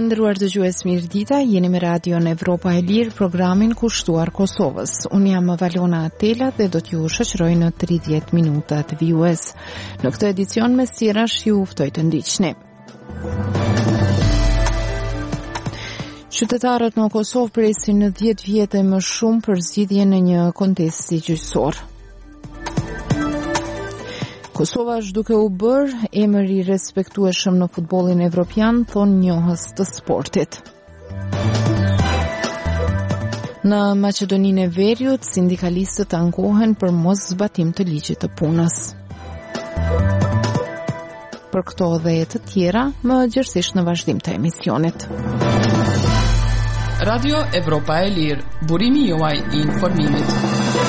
nderuar dëgjues, mirëdita, jeni me Radion Evropa e Lirë, programin kushtuar Kosovës. Unë jam Valona Atela dhe do t'ju shoqëroj në 30 minuta të vijues. Në këtë edicion me sqarash ju ftoj të ndiqni. Qytetarët në Kosovë presin në 10 vjet e më shumë për zgjidhjen e një kontesti gjyqësor. Kosova është duke u bërë emër i respektueshëm në futbollin evropian, thonë njohës të sportit. Në Maqedoninë e Veriut, sindikalistët ankohen për mos zbatim të ligjit të punës. Për këto dhe të tjera, më gjithsesi në vazhdim të emisionit. Radio Evropa e Lirë, burimi juaj i informimit.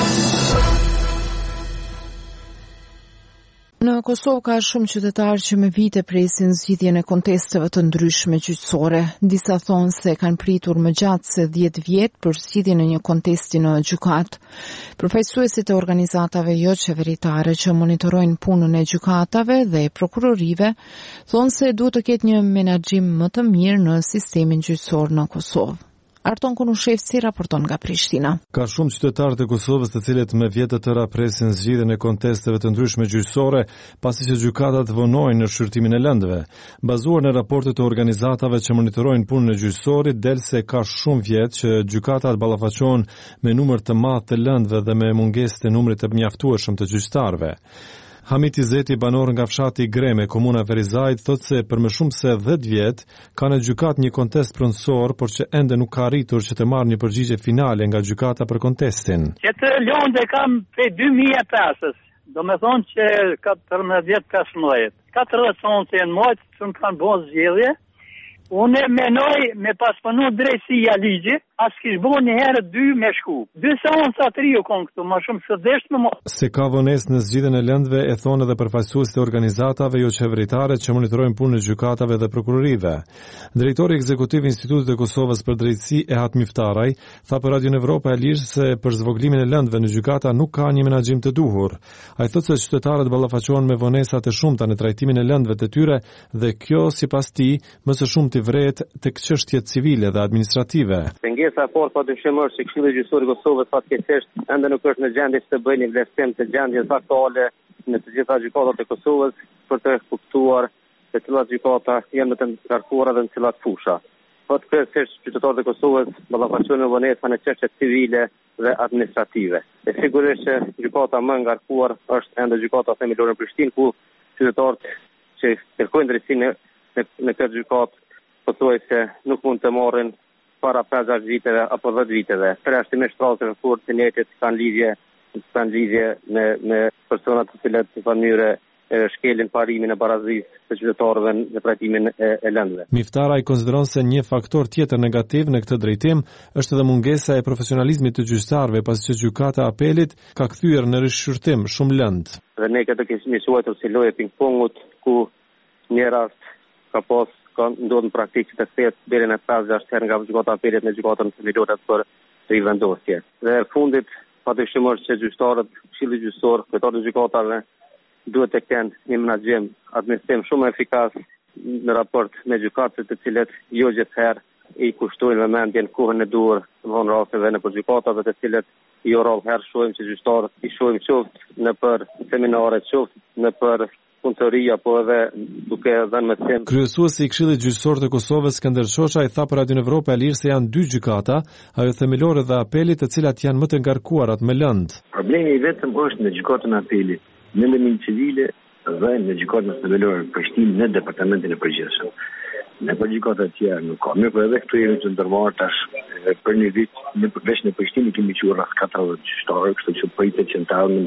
Në Kosovë ka shumë qytetarë që me vite presin zgjidhjen e kontesteve të ndryshme gjyqësore. Disa thonë se kanë pritur më gjatë se 10 vjet për zgjidhjen e një kontesti në gjykatë. Përfaqësuesit e organizatave jo qeveritare që monitorojnë punën e gjykatave dhe prokurorive thonë se duhet të ketë një menaxhim më të mirë në sistemin gjyqësor në Kosovë. Arton Kunushevci raporton nga Prishtina. Ka shumë qytetarë të Kosovës të cilët me vjet të tëra presin zgjidhjen e kontesteve të ndryshme gjyqësore, pasi që gjykatat vonojnë në shqyrtimin e lëndëve. Bazuar në raportet të organizatave që monitorojnë punën e gjyqësorit, del se ka shumë vjet që gjykatat ballafaqohen me numër të madh të lëndëve dhe me mungesë të numrit të mjaftueshëm të gjyqtarëve. Hamit Izeti, banor nga fshati Greme, komuna Ferizajt, thotë se për më shumë se 10 vjet ka në gjykat një kontest pronësor, por që ende nuk ka arritur që të marrë një përgjigje finale nga gjykata për kontestin. Që të lëndë kam prej 2005-s, do me thonë që 14-15. 40 thonë se në mojtë që në kanë bon zgjedhje. Unë menoj me paspanu drejtësia ligji, as kish bo një herë 2 me shku. 2 seanca 3 u konë këtu, ma shumë së desht me mo. Se ka vones në zgjidhjen e lëndëve e thonë edhe përfaqësuesit e organizatave jo qeveritare që monitorojnë punën e gjykatave dhe prokurorive. Drejtori ekzekutiv i Institutit të Kosovës për Drejtësi Ehat Miftaraj tha për Radion Evropa e Lirë se për zvoglimin e lëndëve në gjykata nuk ka një menaxhim të duhur. Ai thotë se qytetarët ballafaqohen me vonesa të shumta në trajtimin e lëndëve të tyre dhe kjo sipas tij më së shumti vret tek çështjet civile dhe administrative. Pengesa e fortë padyshim është se Këshilli Gjyqësor i Kosovës fatkeqësisht ende nuk është në gjendje të bëjë një vlerësim të gjendjes aktuale në të gjitha gjykatat e Kosovës për të kuptuar se cilat gjykata janë më të ngarkuara dhe në cilat fusha. Fatkeqësisht qytetarët e Kosovës ballafaqohen me vonesa në çështjet civile dhe administrative. E sigurisht që gjykata më ngarkuar është ende gjykata themelore në Prishtinë, ku qytetarët që kërkojnë drejtësinë në këtë gjykatë pothuaj se nuk mund të marrin para 5 viteve apo 10 viteve. Përjashtimisht rrallësit e fortë të netit kanë lidhje me personat të cilët në mënyrë shkelin parimin e barazisë të qytetarëve në trajtimin e lëndëve. Miftaraj konsideron se një faktor tjetër negativ në këtë drejtim është edhe mungesa e profesionalizmit të gjyqtarëve, pasi që gjykata e apelit ka kthyer në rishqyrtim shumë lëndë. Dhe ne këtë kemi quajtur si lojë ping-pongut, ku një rast ka pas ndodhë në praktikë që të kthehet deri në 5-6 herë nga gjykata e apelit në gjykatën themelore për rivendosje. Dhe në fundit padyshim është që gjyqtarët, Këshilli Gjyqësor, kryetarët e gjykatave duhet të kenë një menaxhim administrativ shumë efikas në raport me gjykatët të cilët jo gjithherë i kushtojnë vëmendjen kohën e duhur në rasteve në gjykatave të cilët jo rrallëherë shohim që gjyqtarët i shohim qoftë në për seminare, qoftë në për punëtoria, po edhe duke dhënë mësim. Kryesuesi i Këshillit Gjyqësor të Kosovës, Skënder Çoça, i tha për Radion Evropa e Lirë se janë 2 gjykata, ajo themelore dhe apelit, të cilat janë më të ngarkuarat me lëndë. Problemi i vetëm është në gjykatën e apelit, në limin civile dhe në gjykatën themelore në Prishtinë, në departamentin e përgjithshëm. Në gjykata të tjera nuk ka. Mirë, por edhe këtu jemi të ndërmarrë tash për një vit në Prishtinë kemi qenë rreth 40 gjyqtarë, kështu që pritet që ndalën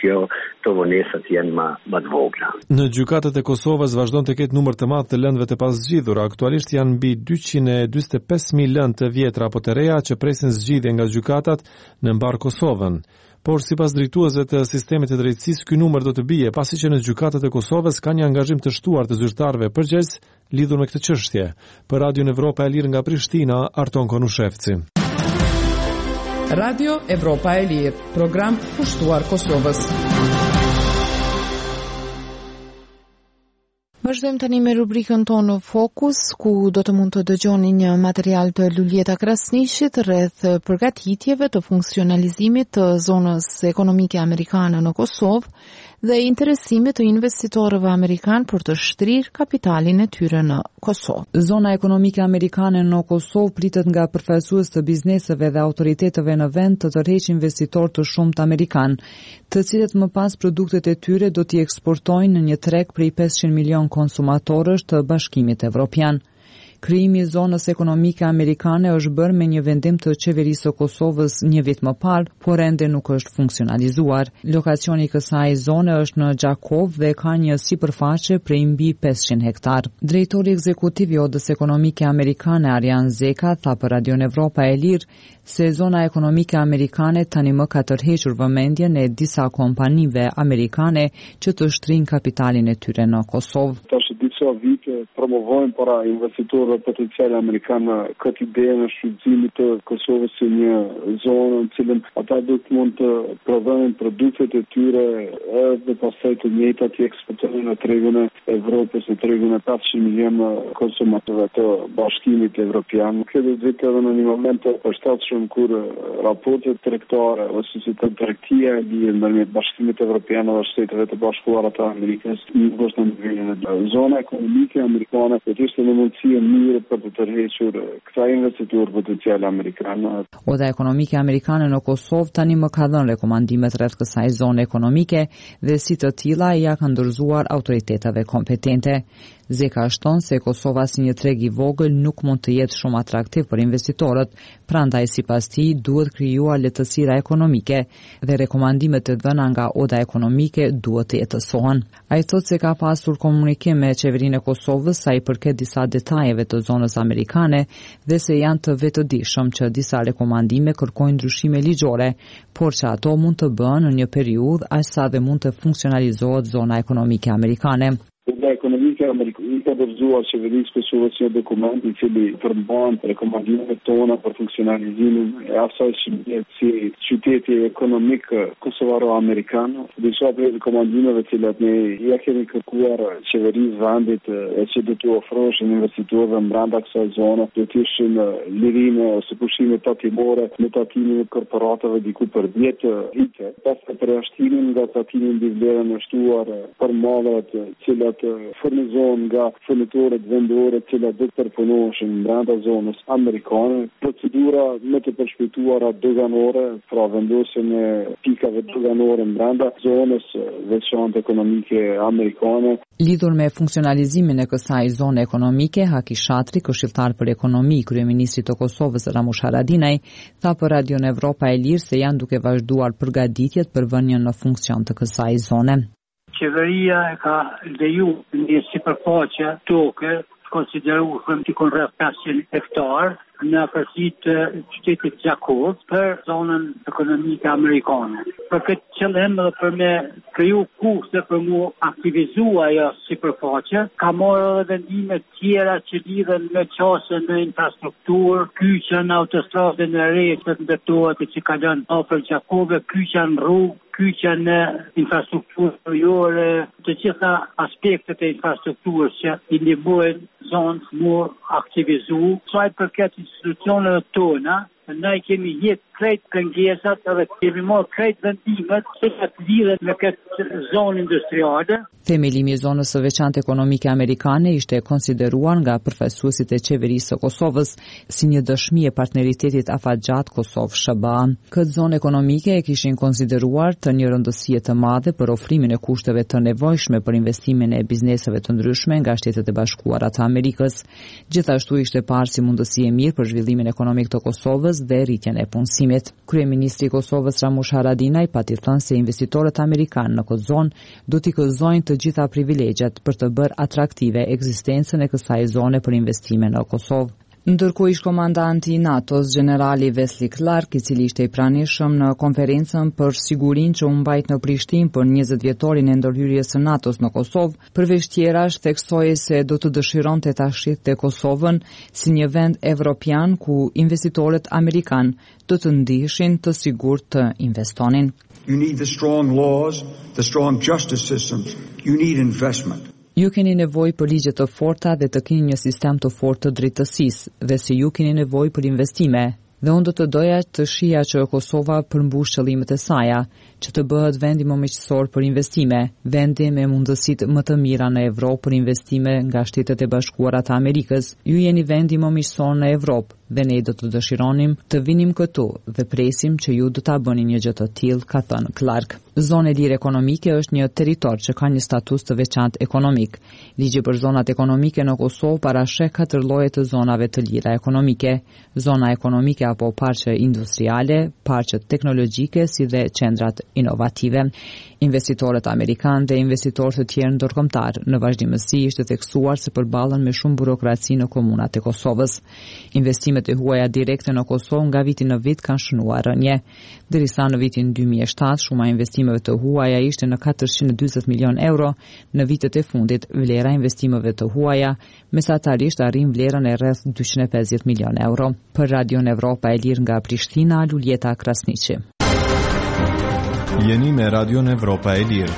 të vonesat janë më të vogla. Në gjykatat e Kosovës vazhdon të ketë numër të madh të lëndëve të pazgjidhura. Aktualisht janë mbi 245.000 lëndë të vjetra apo të reja që presin zgjidhje nga gjykatat në mbar Kosovën. Por sipas drejtuesve të sistemit të drejtësisë, ky numër do të bie pasi që në gjykatat e Kosovës ka një angazhim të shtuar të zyrtarëve përgjegjës lidhur me këtë çështje. Për Radion Evropa e Lirë nga Prishtina, Arton Konushevci. Radio Evropa e Lirë, program kushtuar Kosovës. Vazhdojmë tani me rubrikën tonë Fokus, ku do të mund të dëgjoni një material të Lulieta Krasnishit rreth përgatitjeve të funksionalizimit të zonës ekonomike amerikane në Kosovë dhe interesimit të investitorëve amerikan për të shtrirë kapitalin e tyre në Kosovë. Zona ekonomike amerikane në Kosovë pritet nga përfaqësues të bizneseve dhe autoriteteve në vend të tërheqë investitorë të shumtë amerikan, të cilët më pas produktet e tyre do t'i eksportojnë në një treg prej 500 milion konsumatorësh të Bashkimit Evropian. Krijimi i zonës ekonomike amerikane është bërë me një vendim të qeverisë së Kosovës një vit më parë, por ende nuk është funksionalizuar. Lokacioni i kësaj zone është në Gjakov dhe ka një sipërfaqe prej mbi 500 hektar. Drejtori ekzekutiv i Odës Ekonomike Amerikane Arjan Zeka tha për Radio Evropa e Lirë se zona ekonomike amerikane tani më ka tërhequr vëmendjen e disa kompanive amerikane që të shtrin kapitalin e tyre në Kosovë. Tash disa vite promovojnë para investitorëve potencial amerikanë këtë ide në shfrytëzimit të Kosovës si një zonë në cilën ata do të mund të prodhojnë produktet e tyre dhe pastaj të njëjtat të eksportojnë në tregun e Evropës, në tregun e 500 milionë konsumatorëve të Bashkimit Evropian. Kjo do të vitë edhe në një moment të përshtatshëm kur raportet tregtare ose si të tregtia e lidhur ndërmjet Bashkimit Evropian dhe Shteteve të Bashkuara të Amerikës nuk është në nivelin e zona ekonomike amerikane, por ishte në mundësi e mirë për të tërhequr këta investitorë potencial amerikanë. Oda ekonomike amerikane në Kosovë tani më ka dhënë rekomandimet rreth kësaj zone ekonomike dhe si të tilla ja ka ndërzuar autoriteteve kompetente. Zeka shton se Kosova si një treg i vogël nuk mund të jetë shumë atraktiv për investitorët, prandaj sipas tij duhet krijuar lehtësira ekonomike dhe rekomandimet të dhëna nga Oda ekonomike duhet të jetësohen. Ai thotë se ka pasur komunikim me qeverinë e Kosovës sa i përket disa detajeve të zonës amerikane dhe se janë të vetëdijshëm që disa rekomandime kërkojnë ndryshime ligjore, por që ato mund të bëhen në një periudhë aq sa dhe mund të funksionalizohet zona ekonomike amerikane. Oda ekonomike amerikane ka dorëzuar qeverisë Kosovës një dokument i cili përmban rekomandimet tona për funksionalizimin e asaj që si qyteti ekonomik kosovaro-amerikan. Disa prej rekomandimeve të cilat ne ja kemi kërkuar qeverisë vendit e që do të ofrohen investitorëve brenda kësaj zone, do të ishin lirime ose pushime tatimore në tatimin e korporatave diku për 10 vite. Pastaj përjashtimin nga tatimi mbi vlerën e shtuar për mallet cilat furnizohen nga furnitorët vendore të cilat do të përpunohen brenda zonës amerikane, procedura më të përshpejtuara doganore, pra vendosjen e pikave doganore brenda zonës veçantë ekonomike amerikane. Lidhur me funksionalizimin e kësaj zone ekonomike, Haki Shatri, këshilltar për ekonomi i kryeministrit të Kosovës Ramush Haradinaj, tha për Radio Evropa e Lirë se janë duke vazhduar përgatitjet për vënien në funksion të kësaj zone. Qeveria e ka leju një sipërfaqe toke konsideruar tikon rreth 500 hektar në afërsitë të qytetit Gjakov për zonën ekonomike amerikane. Për këtë qëllim dhe për me kriju kushte për mu aktivizua ajo sipërfaqe, ka marrë edhe vendime tjera që lidhen me qasje në infrastrukturë, kyçën autostradën e re që ndërtohet që kalon afër Gjakove, kyçën rrugë, kyçën në infrastrukturë rrugore, të gjitha aspektet e infrastrukturës që i ndihmojnë zonës mu aktivizu. Sa i përket institucioneve tona, ne kemi jetë krejt pengesat edhe kemi marrë krejt vendimet që të lidhen me këtë zonë industriale. Themelimi i zonës së veçantë ekonomike amerikane ishte konsideruar nga përfaqësuesit e qeverisë së Kosovës si një dëshmi e partneritetit afatgjat Kosovë-SHBA. Këtë zonë ekonomike e kishin konsideruar të një rëndësie të madhe për ofrimin e kushteve të nevojshme për investimin e bizneseve të ndryshme nga Shtetet e Bashkuara të Amerikës. Gjithashtu ishte parë si mundësi e mirë për zhvillimin ekonomik të Kosovës dhe rritjen e punësimit. Kryeministri i Kosovës Ramush Haradinaj pati thënë se investitorët amerikanë në këtë zonë do t'i gëzojnë të gjitha privilegjet për të bërë atraktive ekzistencën e kësaj zone për investime në Kosovë. Ndërkohë ish-komandanti i NATO-s, generali Wesley Clark, i cili ishte i pranishëm në konferencën për sigurinë që u mbajt në Prishtinë për 20 vjetorin e ndërhyrjes së NATO-s në Kosovë, përveç tjerash theksoi se do të dëshironte ta shihte Kosovën si një vend evropian ku investitorët amerikan do të ndiheshin të sigurt të investonin. You need the strong laws, the strong justice systems. You need investment. Ju keni nevojë për ligje të forta dhe të keni një sistem të fortë të drejtësisë dhe se ju keni nevojë për investime. Dhe unë do të doja të shija që Kosova përmbush qëllimet e saja, që të bëhet vendi më miqësor për investime, vendi me mundësitë më të mira në Evropë për investime nga Shtetet e Bashkuara të Amerikës. Ju jeni vendi më miqësor në Evropë dhe ne do të dëshironim të vinim këtu dhe presim që ju do ta bëni një gjë të tillë, ka thënë Clark. Zona e lirë ekonomike është një territor që ka një status të veçantë ekonomik. Ligji për zonat ekonomike në Kosovë parasheh 4 lloje të zonave të lira ekonomike: zona ekonomike apo parqe industriale, parqet teknologjike si dhe qendrat inovative. Investitorët amerikanë dhe investitorë të tjerë ndërkombëtar në vazhdimësi është theksuar se përballen me shumë burokraci në komunat e Kosovës. Investimet e huaja direkte në Kosovë nga viti në vit kanë shënuar rënje. Derisa në vitin 2007 shuma e investimeve të huaja ishte në 440 milion euro, në vitet e fundit vlera e investimeve të huaja mesatarisht arrin vlerën e rreth 250 milion euro. Për Radion Evropa e Lirë nga Prishtina, Luljeta Krasniqi. Jeni me Radion Evropa e Lirë.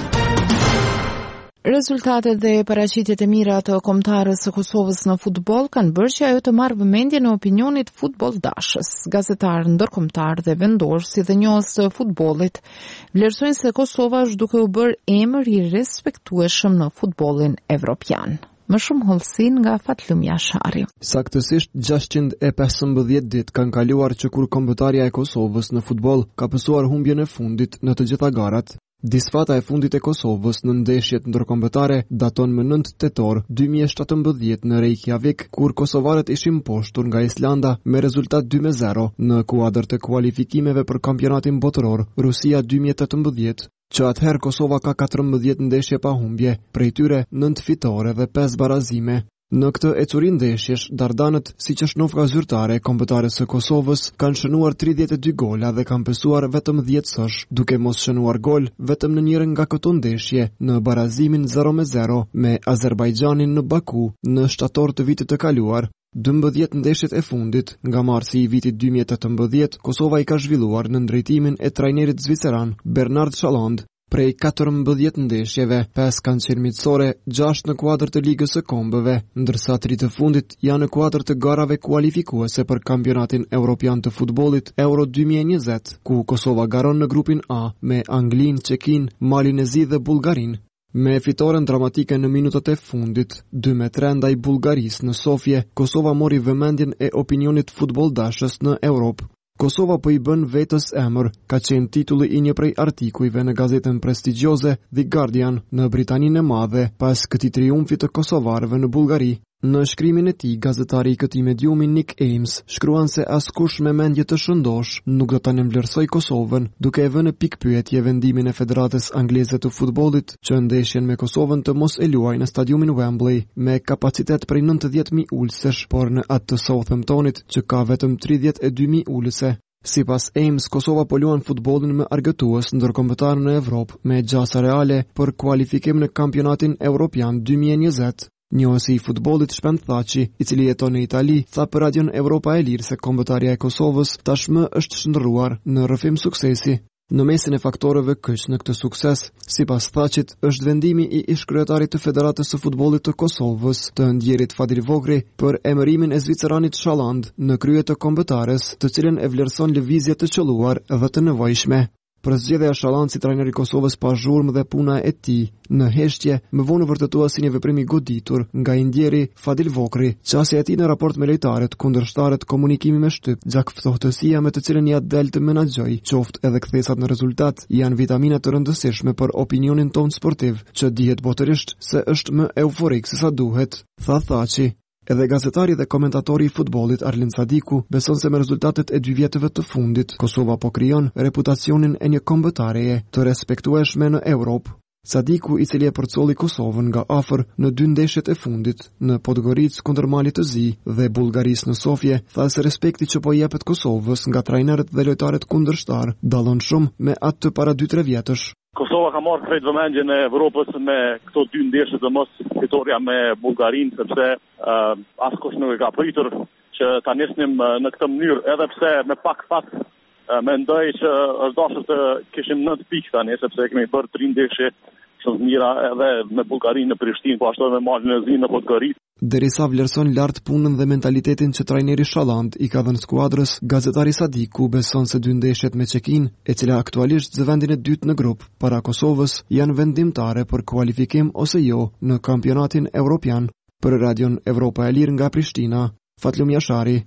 Rezultatet dhe paraqitjet e mira të kombëtarës së Kosovës në futboll kanë bërë që ajo të marrë vëmendje në opinionit futboldashës. Gazetarë ndërkombëtar dhe vendor si dhe njohës të futbollit vlerësojnë se Kosova është duke u bërë emër i respektueshëm në futbollin evropian. Më shumë hollësin nga Fatlumja Shari. Saktësisht 615 ditë kanë kaluar që kur kombëtarja e Kosovës në futboll ka pësuar humbjen e fundit në të gjitha garat. Disfata e fundit e Kosovës në ndeshjet ndërkombëtare daton më 9 tetor 2017 në Reykjavik, kur kosovarët ishin poshtur nga Islanda me rezultat 2-0 në kuadër të kualifikimeve për kampionatin botëror Rusia 2018. Që atëherë Kosova ka 14 ndeshje pa humbje, prej tyre 9 fitore dhe 5 barazime. Në këtë ecuri ndeshjesh, dardanët, siç është nofka zyrtare e kombëtares së Kosovës, kanë shënuar 32 gola dhe kanë pësuar vetëm 10 sosh, duke mos shënuar gol vetëm në njërin nga këto ndeshje, në barazimin 0-0 me Azerbajxhanin në Baku në shtator të vitit të kaluar. 12 ndeshjet e fundit, nga marsi i vitit 2018, Kosova i ka zhvilluar në ndrejtimin e trajnerit zviceran Bernard Schaland. Prej 14 ndeshjeve, 5 kanë qenë miqësore, 6 në kuadër të ligës së kombëve, ndërsa 3 të fundit janë në kuadër të garave kualifikuese për kampionatin evropian të futbollit Euro 2020, ku Kosova garon në grupin A me Anglinë, Çekinë, Malin e Zi dhe Bullgarinë. Me fitoren dramatike në minutat e fundit, 2-3 ndaj Bullgarisë në Sofje, Kosova mori vëmendjen e opinionit futboldashës në Europë. Kosova po i bën vetës emër, ka qenë titulli i një prej artikujve në gazetën prestigjioze The Guardian në Britaninë e Madhe pas këtij triumfi të kosovarëve në Bullgari. Në shkrimin e tij, gazetari i këtij mediumi Nick Ames shkruan se askush me mendje të shëndosh nuk do ta vlerësoj Kosovën, duke e vënë pikpyetje vendimin e Federatës Angleze të futbollit që ndeshjen me Kosovën të mos e luajë në stadiumin Wembley me kapacitet prej 90.000 ulësesh, por në atë të Southamptonit që ka vetëm 32.000 ulëse. Sipas Ames, Kosova po luan futbollin me argëtues ndërkombëtar në Evropë me gjasa reale për kualifikim në kampionatin evropian 2020. Njohësi i futbollit Shpend Thaçi, i cili jeton në Itali, tha për Radion Evropa e Lirë se kombëtarja e Kosovës tashmë është shndërruar në rrëfim suksesi. Në mesin e faktorëve kyç në këtë sukses, sipas Thaçit, është vendimi i ish-kryetarit të Federatës së Futbollit të Kosovës, të ndjerit Fadil Vogri, për emërimin e zviceranit Schaland në krye të kombëtares, të cilën e vlerëson lëvizje të qelluar dhe të nevojshme. Për zgjedhja e Schaland si trajner i Kosovës pa zhurmë dhe puna e tij në heshtje, më vonë vërtetua si një veprim i goditur nga i ndjeri Fadil Vogri, qasja e tij në raport me lojtarët, kundërshtarët, komunikimi me shtyp, gjakftësia me të cilën ia del të menaxhoj, qoftë edhe kthesat në rezultat, janë vitamina të rëndësishme për opinionin ton sportiv, që dihet botërisht se është më euforik se sa duhet, tha Thaçi. Edhe gazetari dhe komentatori i futbollit Arlind Sadiku beson se me rezultatet e 2 vjetëve të fundit, Kosova po krijon reputacionin e një kombëtareje të respektueshme në Europë. Sadiku, i cili e përcolli Kosovën nga afër në 2 ndeshjet e fundit, në Podgoricë kundër Malit të Zi dhe Bullgarisë në Sofje, tha se respekti që po jepet Kosovës nga trajnerët dhe lojtarët kundërshtar dallon shumë me atë të para 2-3 vjetësh. Kosova ka marrë krejt vëmendjen e Evropës me këto 2 ndeshje dhe mos fitoria me Bullgarinë, sepse askush nuk e ka pritur që ta nisnim në këtë mënyrë, edhe pse me pak fat mendoj që është dashur të kishim 9 pikë tani, sepse kemi bërë 3 ndeshje që mira edhe me Bullgarinë në Prishtinë, po ashtu edhe me Malin e Zi në Podgoritë. Derisa vlerëson lart punën dhe mentalitetin që trajneri Shalland i ka dhënë skuadrës, gazetari Sadiku beson se dy ndeshjet me Çekin, e cila aktualisht zë vendin e dytë në grup para Kosovës, janë vendimtare për kualifikim ose jo në kampionatin evropian. Për Radion Evropa e Lirë nga Prishtina, Fatlum Jashari.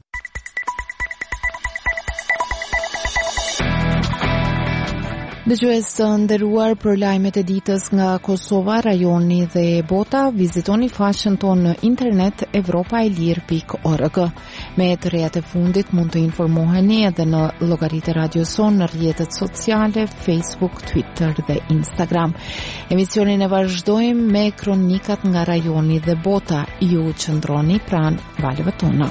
Dëgjues të nderuar, për lajmet e ditës nga Kosova, rajoni dhe bota, vizitoni faqen tonë në internet evropaelir.org. Me të rejat e fundit mund të informoheni edhe në llogaritë e radios sonë në rrjetet sociale, Facebook, Twitter dhe Instagram. Emisionin e vazhdojmë me kronikat nga rajoni dhe bota. Ju qëndroni pranë valëve tona.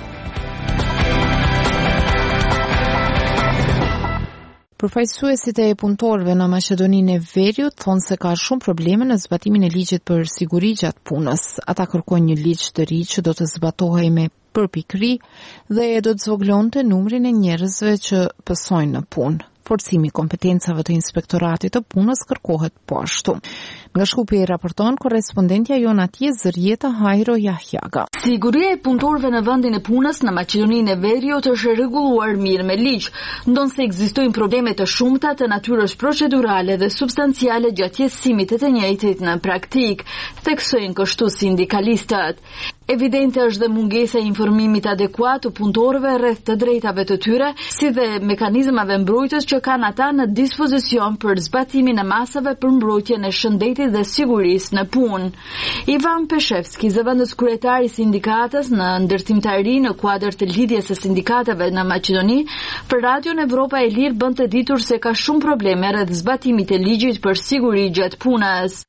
Përfaqësuesit e punëtorëve në Maqedoninë e Veriut thonë se ka shumë probleme në zbatimin e ligjit për siguri gjatë punës. Ata kërkojnë një ligj të ri që do të zbatohej me përpikëri dhe do të zvoglonte numrin e njerëzve që pësojnë në punë. Forcimi i kompetencave të inspektoratit të punës kërkohet po ashtu. Nga Shkupi raporton korrespondentja jon atje Zërjeta Hajro Jahjaga. Siguria e punëtorëve në vendin e punës në Maqedoninë e Veriut është rregulluar mirë me ligj, ndonse ekzistojnë probleme të shumta të natyrës procedurale dhe substanciale gjatë jetësimit të njëjtit në praktik, theksojnë kështu sindikalistët. Evidente është dhe mungesa e informimit adekuat të punëtorëve rreth të drejtave të tyre, si dhe mekanizmave mbrojtës që kanë ata në dispozicion për zbatimin e masave për mbrojtjen e shëndetit dhe sigurisë në punë. Ivan Peshevski, zëvendës kryetari i sindikatës në ndërtimtari në kuadër të lidhjes së sindikatave në Maqedoni, për Radion Evropa e Lirë bën të ditur se ka shumë probleme rreth zbatimit e ligjit për siguri gjatë punës.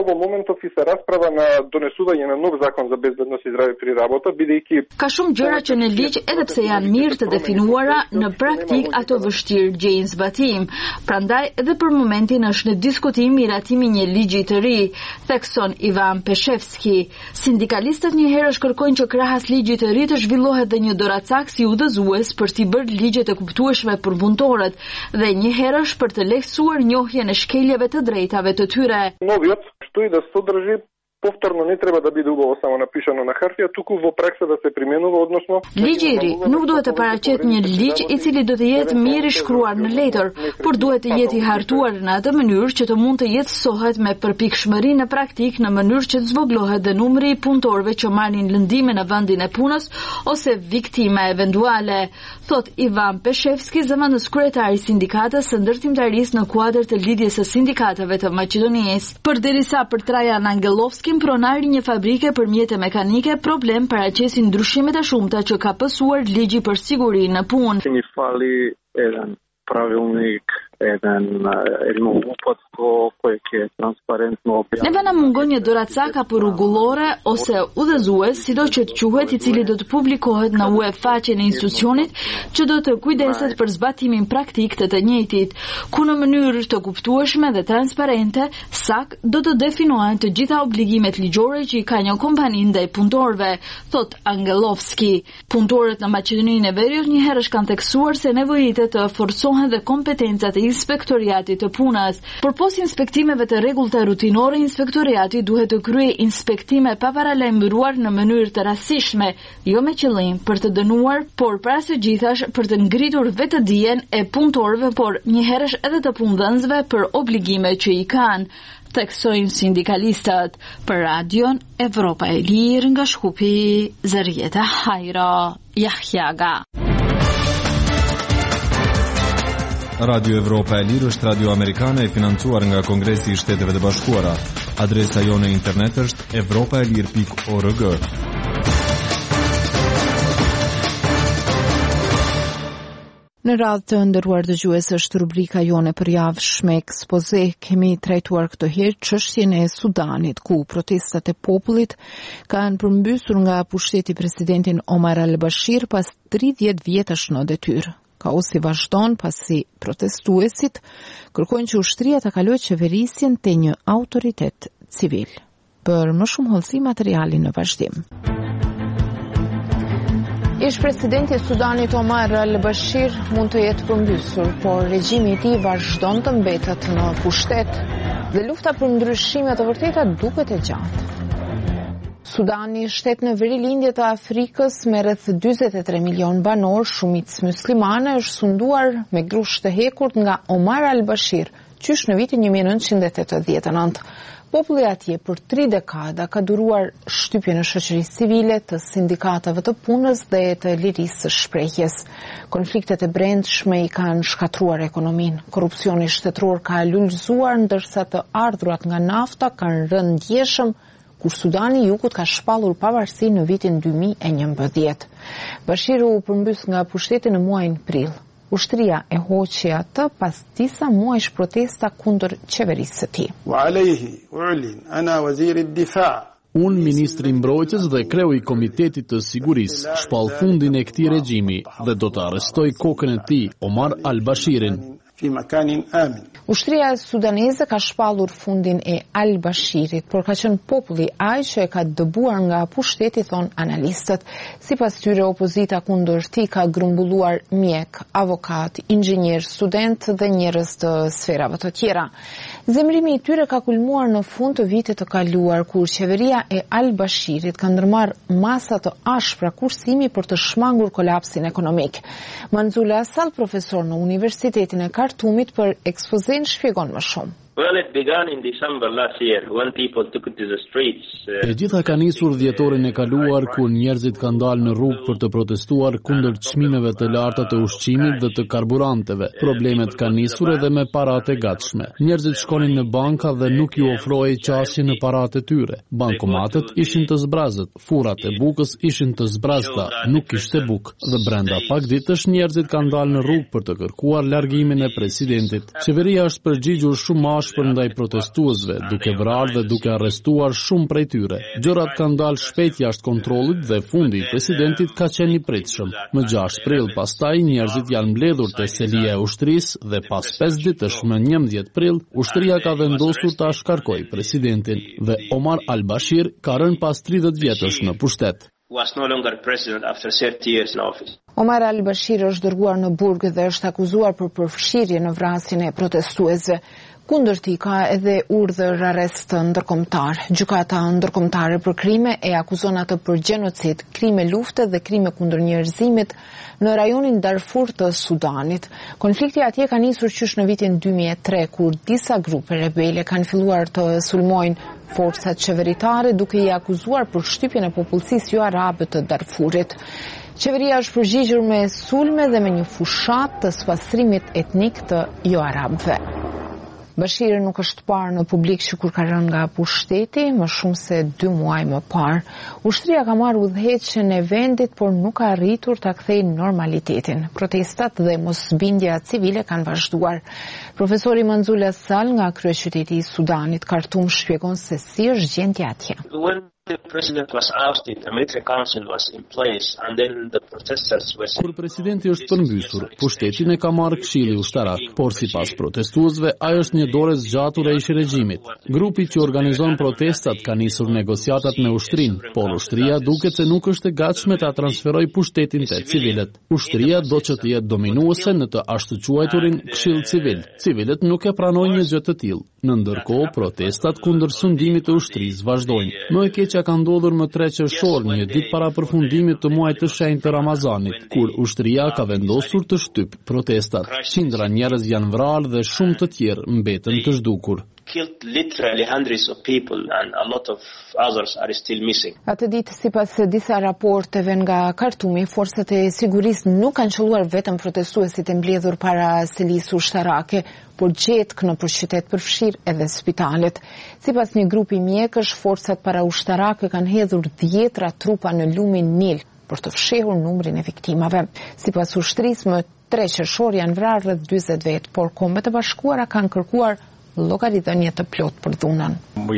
Ka shumë gjëra që në ligj, edhe pse janë mirë të definuara, në praktik ato vështirë gjejnë zbatim. Prandaj edhe për momentin është në diskutim miratimi një ligji të ri, thekson Ivan Peshevski. Sindikalistët njëherë kërkojnë që krahas ligjit të ri të zhvillohet dhe një doracak si udhëzues për t'i bërë ligjet e kuptueshme për punëtorët dhe njëherë për të lehtësuar njohjen e shkeljeve të drejtave të tyre. Повторно не треба да биде убаво само напишано на хартија, туку во пракса да се применува, односно Ligji i ri nuk duhet të paraqet një ligj i cili do të jetë mirë i shkruar në letër, por duhet të jetë i hartuar në atë mënyrë që të mund të jetësohet me përpikshmëri në praktik, në mënyrë që të zvoglohet dhe numri i punëtorëve që marrin lëndime në vendin e punës ose viktima eventuale, thot Ivan Peshevski, zëvendës kryetari i sindikatës së ndërtimtarisë në kuadër të lidhjes së sindikatave të Maqedonisë. Përderisa për Trajan Angelovski, pronari një fabrike për mjete mekanike, problem paraqesin ndryshimet e shumta që ka pësuar ligji për siguri në punë. Një fali edhe pravilnik Neve na mungon një doracak apo rregullore ose udhëzues, sido që të quhet, i cili do të publikohet në web faqen e institucionit që do të kujdeset për zbatimin praktik të të njëjtit, ku në mënyrë të kuptueshme dhe transparente, sakt do të definohen të gjitha obligimet ligjore që i ka një kompani ndaj punëtorëve, thot Angelovski. Punëtorët në Maqedoninë e Veriut njëherë kanë theksuar se nevojitet të forcohen dhe kompetencat e inspektoriatit të punës. Përpos inspektimeve të rregullta rutinore, inspektoriati duhet të kryejë inspektime pa paralajmëruar në mënyrë të rastishme, jo me qëllim për të dënuar, por para së gjithash për të ngritur vetëdijen e punëtorëve, por njëherësh edhe të punëdhënësve për obligimet që i kanë, theksojnë sindikalistët. Për Radion Evropa e Lirë nga Shkupi, Zërjeta Hajro Jahjaga. Radio Evropa e Lirë është radio amerikane e financuar nga Kongresi i Shteteve të Bashkuara. Adresa jone internet është evropaelir.org. Në radhë të nderuar dëgjues, është rubrika jone për javshme ekspoze. Kemi trajtuar këtë herë çështjen e Sudanit, ku protestat e popullit kanë përmbysur nga pushteti presidentin Omar al-Bashir pas 30 vjetësh në detyrë. Kaosi vazhdon pasi protestuesit kërkojnë që ushtria ta kalojë qeverisjen te një autoritet civil. Për më shumë hollësi, materiali në vazhdim. Ish-presidenti i Sudanit Omar al-Bashir mund të jetë përmbysur, por regjimi i tij vazhdon të mbetet në pushtet dhe lufta për ndryshime të vërteta duket e gjatë. Sudani, shtet në verilindje të Afrikës me rreth 43 milion banor, shumicë muslimane, është sunduar me grush të hekurt nga Omar al-Bashir, qysh në vitin 1989. Populli atje për 3 dekada ka duruar shtypjen e shoqërisë civile, të sindikatave të punës dhe të lirisë së shprehjes. Konfliktet e brendshme i kanë shkatruar ekonominë. Korrupsioni shtetëror ka lulëzuar, ndërsa të ardhurat nga nafta kanë rënë ndjeshëm, kur Sudani i Jugut ka shpallur pavarësi në vitin 2011. Bashiru u përmbys nga pushteti në muajin prill. Ushtria e hoqi atë pas disa muajsh protesta kundër qeverisë së tij. Unë, ministri i mbrojtjes dhe kreu i komitetit të sigurisë, shpall fundin e këtij regjimi dhe do të arrestoj kokën e tij, Omar al-Bashirin. Ushtria sudaneze ka shpallur fundin e al-Bashirit, por ka qenë populli ai që e ka dëbuar nga pushteti, thon analistët. Sipas tyre, opozita kundër tij ka grumbulluar mjek, avokat, inxhinier, student dhe njerëz të sferave të tjera. Zemrimi i tyre ka kulmuar në fund të vitit të kaluar, kur qeveria e al-Bashirit ka ndërmarrë masa të ashpra kursimi për të shmangur kolapsin ekonomik. Manzula Sall, profesor në Universitetin e Khartoumit, për ekspozen shpjegon më shumë. Well, it began in December last year when people took to the streets. E gjitha ka nisur dhjetorin e kaluar, kur njerëzit kanë dalë në rrugë për të protestuar kundër çmimeve të larta të ushqimit dhe të karburanteve. Problemet kanë nisur edhe me paratë e gatshme. Njerëzit shkonin në banka dhe nuk ju ofrohej qasje në paratë e tyre. Bankomatet ishin të zbrazët, furrat e bukës ishin të zbrazta, nuk kishte bukë. Dhe brenda pak ditësh njerëzit kanë dalë në rrugë për të kërkuar largimin e presidentit. Qeveria është përgjigjur shumë për ndaj protestuesve, duke vrarë dhe duke arrestuar shumë prej tyre. Gjërat kanë dalë shpejt jashtë kontrollit dhe fundi i presidentit ka qenë i pritshëm. Më 6 prill pastaj njerëzit janë mbledhur te selia e ushtrisë dhe pas 5 ditësh më 11 prill, ushtria ka vendosur ta shkarkojë presidentin dhe Omar al-Bashir ka rënë pas 30 vjetësh në pushtet. Was no longer president after 30 years in office. Omar al-Bashir është dërguar në burg dhe është akuzuar për përfshirje në vrasjen e protestuesve. Kundër tij ka edhe urdhër arrest ndërkombëtar. Gjykata ndërkombëtare për krime e akuzon atë për gjenocid, krime lufte dhe krime kundër njerëzimit në rajonin Darfur të Sudanit. Konflikti atje ka nisur qysh në vitin 2003, kur disa grupe rebele kanë filluar të sulmojnë forcat qeveritare, duke i akuzuar për shtypjen e popullsisë jo arabe të Darfurit. Qeveria është përgjigjur me sulme dhe me një fushat të spastrimit etnik të jo arabëve. Bashir nuk është parë në publik që kur ka rënë nga pushteti, më shumë se 2 muaj më parë. Ushtria ka marrë udhëheqjen e vendit, por nuk ka arritur ta kthejë normalitetin. Protestat dhe mosbindja civile kanë vazhduar. Profesori Manzula Sall nga kryeqyteti i Sudanit, Khartoum, shpjegon se si është gjendja atje. The president was ousted, a military council was in place, and then the protesters were... Kur presidenti është përmbysur, pushtetin e ka marrë këshilli ushtarak, por sipas protestuesve, ai është një dorë zgjatur e ish regjimit. Grupi që organizon protestat ka nisur negociatat me ushtrinë, por ushtria duket se nuk është e gatshme ta transferojë pushtetin te civilët. Ushtria do që të jetë dominuese në të ashtuquajturin këshill civil. Civilët nuk e pranojnë një gjë të tillë. Në ndërkohë, protestat kundër sundimit të ushtrisë vazhdojnë. Më e keqja ka ndodhur më 3 qershor, një ditë para përfundimit të muajit të shenjtë të Ramazanit, kur ushtria ka vendosur të shtyp protestat. Qindra njerëz janë vrarë dhe shumë të tjerë mbeten të zhdukur. Killed literally hundreds of people and a lot of others are still missing. Atë ditë, sipas disa raporteve nga Khartoumi, forcat e sigurisë nuk kanë qelluar vetëm protestuesit e mbledhur para selisë ushtarake, por gjetk në qytet përfshir edhe spitalet. Sipas një grupi mjekësh, forcat para ushtarake kanë hedhur 10 trupa në lumin Nil për të fshehur numrin e viktimave. Sipas ushtrisë, më 3 qershor janë vrarë rreth 40 vet, por Kombet e Bashkuara kanë kërkuar llogaridhënie të plot për dhunën.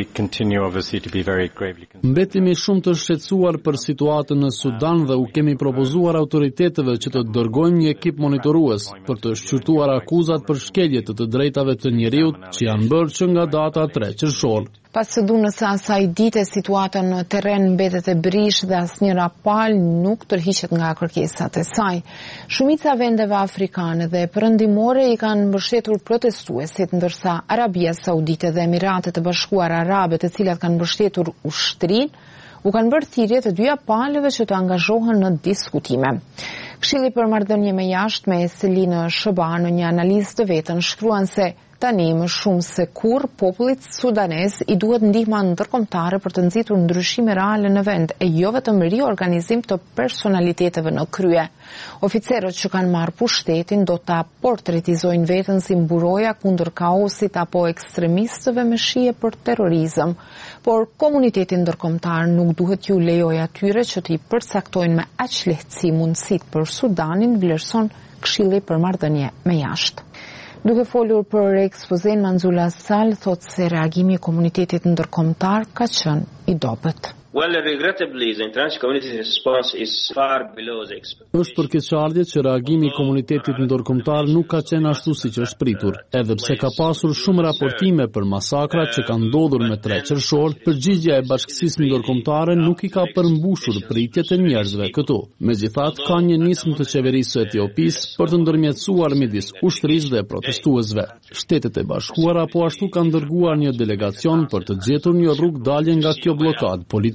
Mbetemi shumë të shqetësuar për situatën në Sudan dhe u kemi propozuar autoriteteve që të dërgojnë një ekip monitorues për të shqyrtuar akuzat për shkelje të drejtave të njeriut që janë bërë që nga data 3 qershor. Pas së dhunës së asaj dite, situata në terren mbetet e brish dhe asnjëra palë nuk tërhiqet nga kërkesat e saj. Shumica vendeve afrikane dhe perëndimore i kanë mbështetur protestuesit, ndërsa Arabia Saudite dhe Emiratet e Bashkuara Arabe, të cilat kanë mbështetur ushtrinë, u kanë bërë thirrje të dyja palëve që të angazhohen në diskutime. Këshilli për marrëdhënie me jashtë me Selinë Shëba në një analizë të vetën shkruan se tani më shumë se kur popullit sudanez i duhet ndihma ndërkombëtare për të nxitur ndryshime reale në vend e jo vetëm riorganizim të personaliteteve në krye. Oficerët që kanë marrë pushtetin do ta portretizojnë veten si mburoja kundër kaosit apo ekstremistëve me shije për terrorizëm, por komuniteti ndërkombëtar nuk duhet ju lejojë atyre që t'i përcaktojnë me aq lehtësi mundësitë për Sudanin, vlerëson Këshilli për marrëdhënie me jashtë. Duke folur për ekspozen, Manzula Sall thotë se reagimi i komunitetit ndërkombëtar ka qenë i dobët. Well, regrettably, the international community's response is far below the expectations. Është përkeqëardhje që reagimi i komunitetit ndërkombëtar nuk ka qenë ashtu siç është pritur, edhe pse ka pasur shumë raportime për masakrat që kanë ndodhur me 3 qershor, përgjigjja e bashkësisë ndërkombëtare nuk i ka përmbushur pritjet e njerëzve këtu. Megjithatë, ka një nismë të qeverisë së Etiopisë për të ndërmjetësuar midis ushtrisë dhe protestuesve. Shtetet e Bashkuara po ashtu kanë dërguar një delegacion për të gjetur një rrugë dalje nga kjo blokadë politike.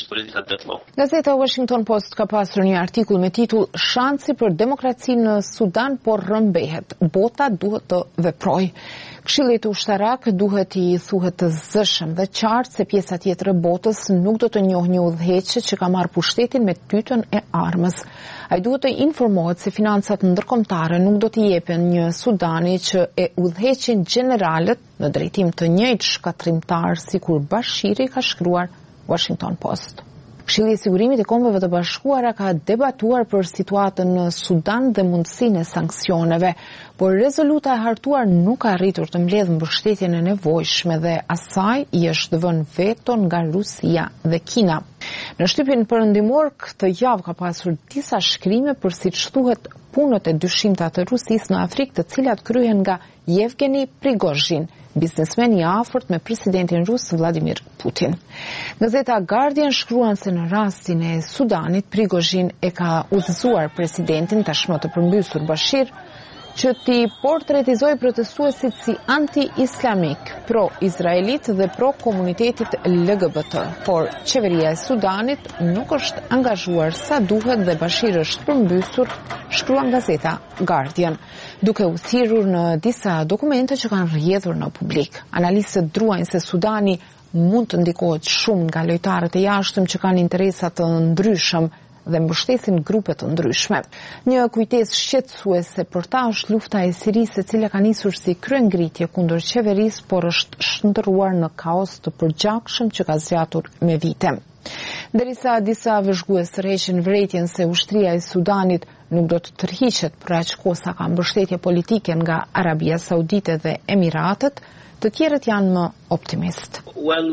Gazeta Washington Post ka pasur një artikull me titull "Shansi për demokraci në Sudan po rrëmbehet. Bota duhet të veprojë". Këshillit ushtarak duhet i thuhet të zëshëm dhe qartë se pjesa tjetër e botës nuk do të njohë një udhëheqës që ka marrë pushtetin me tytën e armës. Ai duhet të informohet se financat ndërkombëtare nuk do t'i jepen një Sudani që e udhëheqin gjeneralët në drejtim të njëjtë shkatrimtar sikur Bashiri, ka shkruar Washington Post. Këshilli i Sigurimit i Kombeve të Bashkuara ka debatuar për situatën në Sudan dhe mundësinë e sanksioneve, por rezoluta e hartuar nuk ka arritur të mbledhë mbështetjen e nevojshme dhe asaj i është vënë veto nga Rusia dhe Kina. Në shtypin perëndimor këtë javë ka pasur disa shkrime për siç thuhet punët e dyshimta të Rusisë në Afrikë, të cilat kryhen nga Yevgeni Prigozhin, biznesmen i afërt me presidentin rus Vladimir Putin. Gazeta Guardian shkruan se në rastin e Sudanit, Prigozhin e ka udhëzuar presidentin tashmë të përmbysur Bashir që t'i portretizoj protestuesit si anti-islamik, pro-izraelit dhe pro-komunitetit LGBT, por qeveria e Sudanit nuk është angazhuar sa duhet dhe Bashir është përmbysur, shkruan gazeta Guardian, duke u thirrur në disa dokumente që kanë rrjedhur në publik. Analistët druajnë se Sudani mund të ndikohet shumë nga lojtarët e jashtëm që kanë interesa të ndryshëm dhe mbështesin grupe të ndryshme. Një kujtesë shqetësuese për ta është lufta e Sirisë, e cila ka nisur si kryengritje kundër qeverisë, por është shndërruar në kaos të përgjakshëm që ka zgjatur me vite. Derisa disa vëzhgues tërheqin vërejtjen se ushtria e Sudanit nuk do të tërhiqet për aq kohë sa ka mbështetje politike nga Arabia Saudite dhe Emiratet, të tjerët janë më optimist. Well,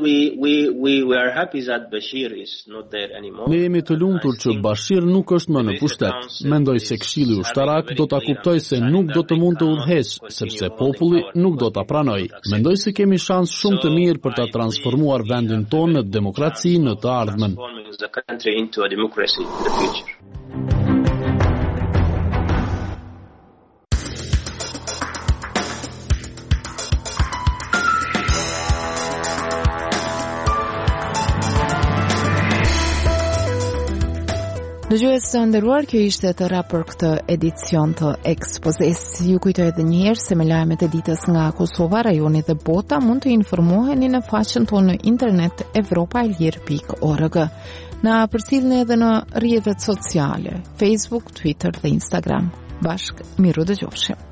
we are happy that Bashir is not there anymore. Ne jemi të lumtur që Bashir nuk është më në pushtet. Mendoj se Këshilli Ushtarak do ta kuptojë se nuk do të mund të udhëheqë, sepse populli nuk do ta pranojë. Mendoj se kemi shans shumë të mirë për ta transformuar vendin tonë në demokraci në të ardhmen. Dëgjues të nderuar, kjo ishte tëra për këtë edicion të ekspozes. Ju kujtoj edhe një herë se me lajmet e ditës nga Kosova, rajoni dhe bota mund të informoheni në faqen tonë në internet evropaelir.org. Na përcjellni edhe në rrjetet sociale, Facebook, Twitter dhe Instagram. Bashk, miru dëgjofshim.